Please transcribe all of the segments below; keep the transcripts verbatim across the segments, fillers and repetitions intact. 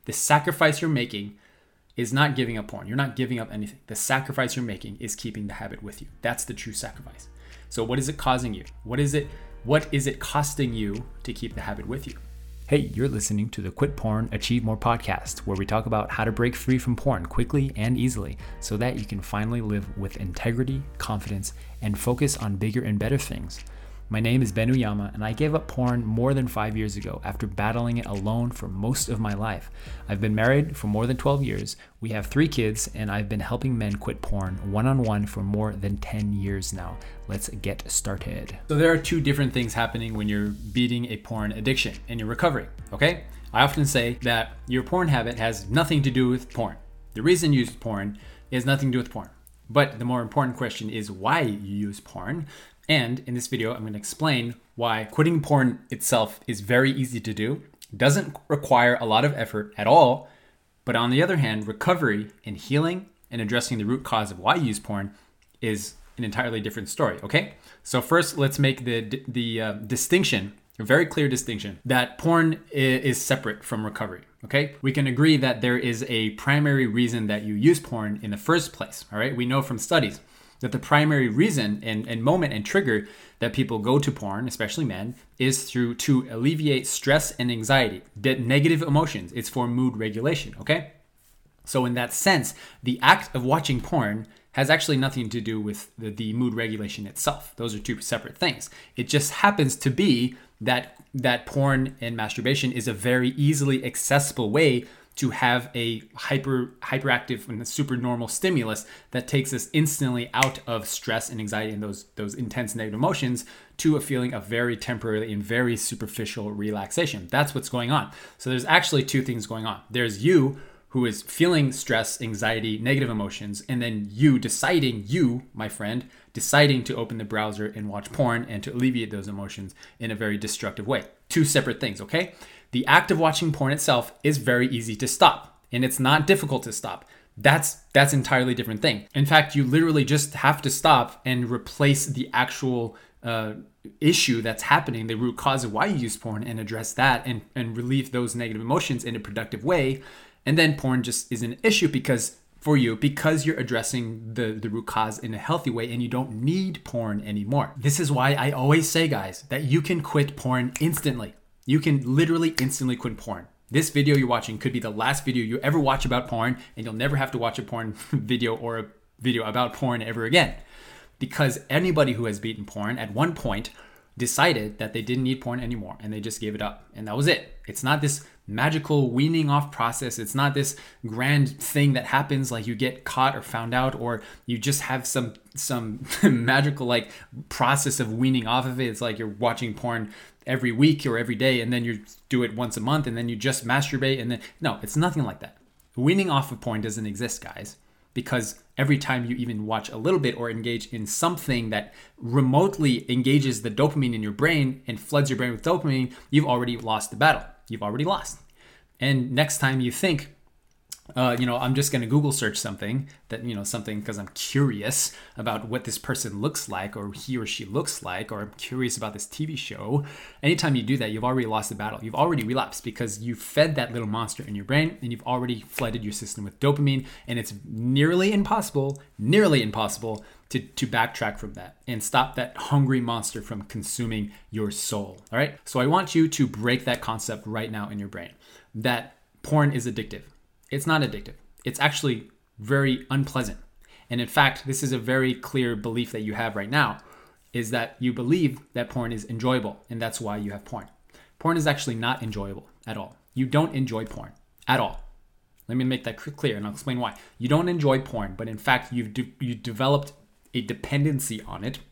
The sacrifice you're making is not giving up porn. You're not giving up anything. The sacrifice you're making is keeping the habit with you. That's the true sacrifice. So what is it causing you? What is it, what is it costing you to keep the habit with you? Hey, you're listening to the Quit Porn, Achieve More podcast, where we talk about how to break free from porn quickly and easily so that you can finally live with integrity, confidence, and focus on bigger and better things. My name is Ben Uyama, and I gave up porn more than five years ago after battling it alone for most of my life. I've been married for more than twelve years, we have three kids, and I've been helping men quit porn one-on-one for more than ten years now. Let's get started. So there are two different things happening when you're beating a porn addiction and you're recovering, okay? I often say that your porn habit has nothing to do with porn. The reason you use porn has nothing to do with porn. But the more important question is why you use porn. And in this video, I'm going to explain why quitting porn itself is very easy to do, doesn't require a lot of effort at all, but on the other hand, recovery and healing and addressing the root cause of why you use porn is an entirely different story, okay? So first, let's make the, the uh, distinction, a very clear distinction, that porn is separate from recovery, okay? We can agree that there is a primary reason that you use porn in the first place, all right? We know from studies that the primary reason and, and moment and trigger that people go to porn, especially men, is through to alleviate stress and anxiety, de- negative emotions. It's for mood regulation, okay? So in that sense, the act of watching porn has actually nothing to do with the, the mood regulation itself. Those are two separate things. It just happens to be that that porn and masturbation is a very easily accessible way to have a hyper hyperactive and super normal stimulus that takes us instantly out of stress and anxiety and those those intense negative emotions to a feeling of very temporary and very superficial relaxation. That's what's going on. So there's actually two things going on. There's you who is feeling stress, anxiety, negative emotions, and then you deciding, you, my friend, deciding to open the browser and watch porn and to alleviate those emotions in a very destructive way. Two separate things, okay? The act of watching porn itself is very easy to stop, and it's not difficult to stop. That's that's an entirely different thing. In fact, you literally just have to stop and replace the actual uh, issue that's happening, the root cause of why you use porn, and address that and, and relieve those negative emotions in a productive way. And then porn just is an issue because for you, because you're addressing the, the root cause in a healthy way and you don't need porn anymore. This is why I always say, guys, that you can quit porn instantly. You can literally instantly quit porn. This video you're watching could be the last video you ever watch about porn, and you'll never have to watch a porn video or a video about porn ever again. Because anybody who has beaten porn at one point decided that they didn't need porn anymore and they just gave it up. And that was it. It's not this magical weaning off process. It's not this grand thing that happens like you get caught or found out, or you just have some some magical like process of weaning off of it. It's like you're watching porn every week or every day, and then you do it once a month, and then you just masturbate, and then no, it's nothing like that. Weaning off of porn doesn't exist, guys, because every time you even watch a little bit or engage in something that remotely engages the dopamine in your brain and floods your brain with dopamine, you've already lost the battle. You've already lost. And next time you think, Uh, you know, I'm just going to Google search something that, you know, something because I'm curious about what this person looks like, or he or she looks like, or I'm curious about this T V show. Anytime you do that, you've already lost the battle. You've already relapsed because you fed that little monster in your brain and you've already flooded your system with dopamine. And it's nearly impossible, nearly impossible to, to backtrack from that and stop that hungry monster from consuming your soul. All right. So I want you to break that concept right now in your brain that porn is addictive. It's not addictive. It's actually very unpleasant. And in fact, this is a very clear belief that you have right now, is that you believe that porn is enjoyable, and that's why you have porn. Porn is actually not enjoyable at all. You don't enjoy porn at all. Let me make that clear, and I'll explain why. You don't enjoy porn, but in fact, you've de- you developed a dependency on it.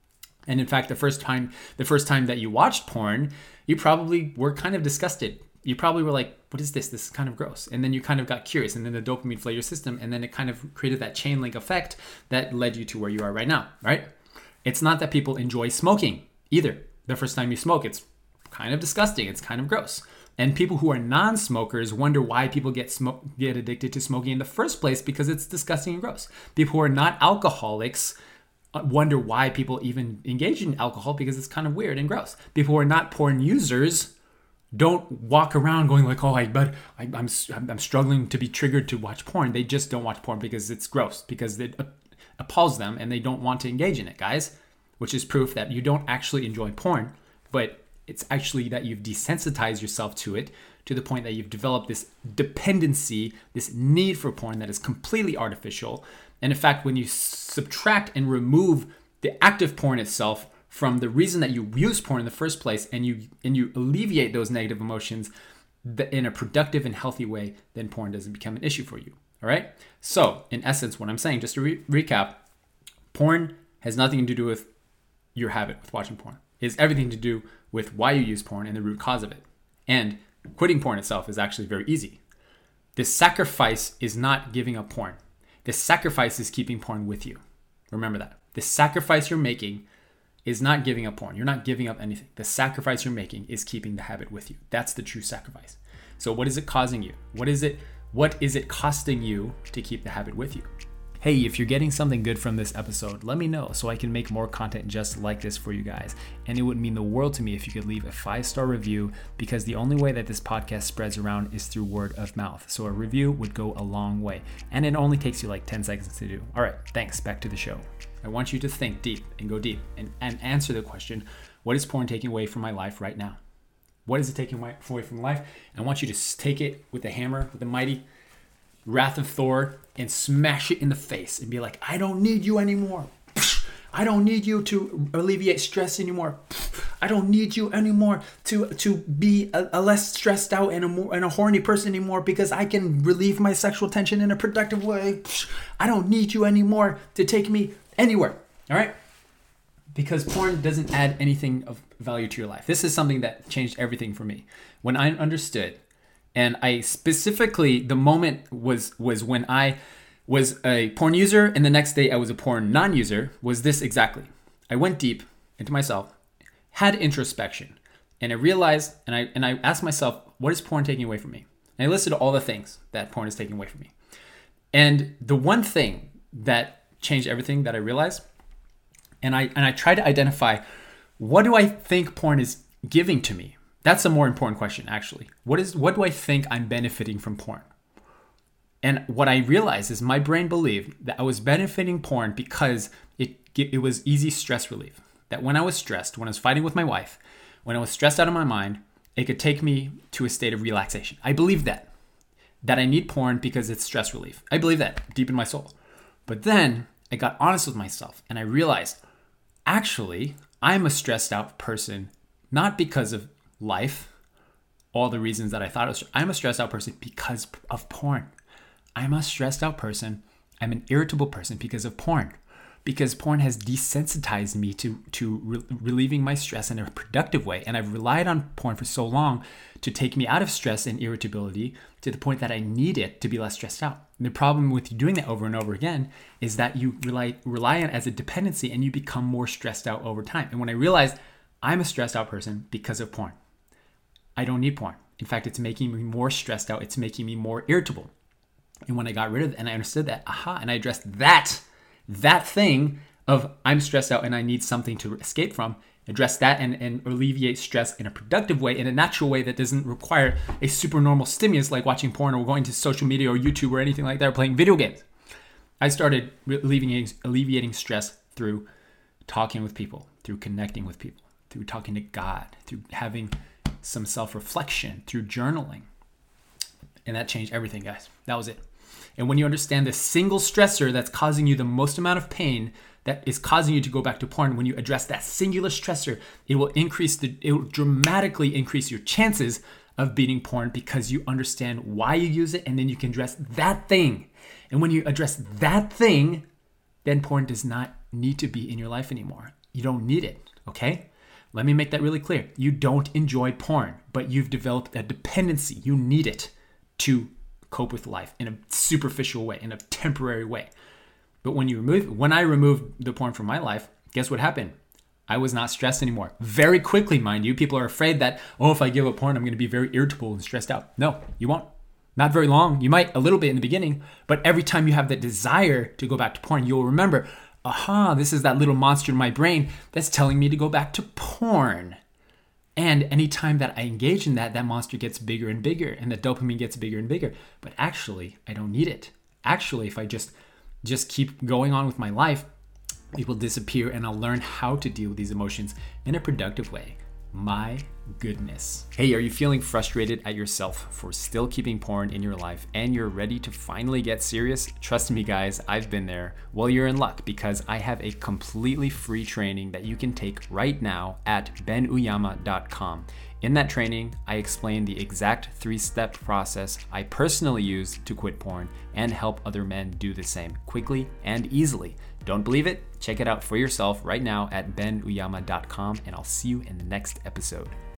And in fact, the first time the first time that you watched porn, you probably were kind of disgusted. You probably were like, what is this? This is kind of gross. And then you kind of got curious, and then the dopamine flooded your system, and then it kind of created that chain link effect that led you to where you are right now, right? It's not that people enjoy smoking either. The first time you smoke, it's kind of disgusting. It's kind of gross. And people who are non-smokers wonder why people get smoke, get addicted to smoking in the first place, because it's disgusting and gross. People who are not alcoholics wonder why people even engage in alcohol, because it's kind of weird and gross. People who are not porn users don't walk around going like, oh, I, but I, I'm, I'm struggling to be triggered to watch porn. They just don't watch porn because it's gross, because it appalls them and they don't want to engage in it, guys, which is proof that you don't actually enjoy porn, but it's actually that you've desensitized yourself to it to the point that you've developed this dependency, this need for porn that is completely artificial. And in fact, when you subtract and remove the active porn itself from the reason that you use porn in the first place, and you and you alleviate those negative emotions in a productive and healthy way, then porn doesn't become an issue for you. All right? So, in essence, what I'm saying, just to re- recap, porn has nothing to do with your habit with watching porn. It has everything to do with why you use porn and the root cause of it. And quitting porn itself is actually very easy. The sacrifice is not giving up porn. The sacrifice is keeping porn with you. Remember that. The sacrifice you're making is not giving up porn. You're not giving up anything. The sacrifice you're making is keeping the habit with you. That's the true sacrifice. So what is it causing you? What is it, what is it costing you to keep the habit with you? Hey, if you're getting something good from this episode, let me know so I can make more content just like this for you guys. And it would mean the world to me if you could leave a five-star review, because the only way that this podcast spreads around is through word of mouth. So a review would go a long way. And it only takes you like ten seconds to do. All right, thanks. Back to the show. I want you to think deep and go deep and, and answer the question, what is porn taking away from my life right now? What is it taking away from life? And I want you to take it with the hammer, with the mighty wrath of Thor, and smash it in the face and be like, I don't need you anymore. I don't need you to alleviate stress anymore. I don't need you anymore to to be a, a less stressed out and a more and a horny person anymore, because I can relieve my sexual tension in a productive way. I don't need you anymore to take me anywhere. All right? Because porn doesn't add anything of value to your life. This is something that changed everything for me. When I understood, and I specifically, the moment was was when I was a porn user and the next day I was a porn non-user, was this exactly. I went deep into myself, had introspection, and I realized, and I and I asked myself, what is porn taking away from me? And I listed all the things that porn is taking away from me. And the one thing that changed everything that I realized, and I and I tried to identify, what do I think porn is giving to me? That's a more important question, actually. What is what do I think I'm benefiting from porn? And what I realized is my brain believed that I was benefiting porn because it it was easy stress relief. That when I was stressed, when I was fighting with my wife, when I was stressed out of my mind, it could take me to a state of relaxation. I believe that. That I need porn because it's stress relief. I believe that deep in my soul. But then I got honest with myself and I realized, actually, I'm a stressed out person, not because of life, all the reasons that I thought it was. I'm a stressed out person because of porn. I'm a stressed out person. I'm an irritable person because of porn. Because porn has desensitized me to, to re- relieving my stress in a productive way. And I've relied on porn for so long to take me out of stress and irritability to the point that I need it to be less stressed out. And the problem with you doing that over and over again is that you rely, rely on it as a dependency and you become more stressed out over time. And when I realized I'm a stressed out person because of porn, I don't need porn. In fact, it's making me more stressed out. It's making me more irritable. And when I got rid of it and I understood that, aha, and I addressed that, that thing of I'm stressed out and I need something to escape from, address that and, and alleviate stress in a productive way, in a natural way that doesn't require a super normal stimulus like watching porn or going to social media or YouTube or anything like that, or playing video games. I started alleviating, alleviating stress through talking with people, through connecting with people, through talking to God, through having some self-reflection, through journaling. And that changed everything, guys. That was it. And when you understand the single stressor that's causing you the most amount of pain, that is causing you to go back to porn, when you address that singular stressor, it will increase the, it will dramatically increase your chances of beating porn, because you understand why you use it, and then you can address that thing. And when you address that thing, then porn does not need to be in your life anymore. You don't need it, okay? Let me make that really clear. You don't enjoy porn, but you've developed a dependency. You need it to cope with life in a superficial way, in a temporary way. But when you remove, when I removed the porn from my life, guess what happened? I was not stressed anymore. Very quickly, mind you. People are afraid that, oh, if I give up porn, I'm going to be very irritable and stressed out. No, you won't. Not very long. You might a little bit in the beginning, but every time you have that desire to go back to porn, you'll remember, aha, this is that little monster in my brain that's telling me to go back to porn. And anytime that I engage in that, that monster gets bigger and bigger and the dopamine gets bigger and bigger. But actually, I don't need it. Actually, if I just just keep going on with my life, it will disappear and I'll learn how to deal with these emotions in a productive way. My goodness. Hey, are you feeling frustrated at yourself for still keeping porn in your life and you're ready to finally get serious? Trust me, guys, I've been there. Well, you're in luck because I have a completely free training that you can take right now at ben uyama dot com. In that training, I explain the exact three-step process I personally use to quit porn and help other men do the same quickly and easily. Don't believe it? Check it out for yourself right now at ben uyama dot com, and I'll see you in the next episode.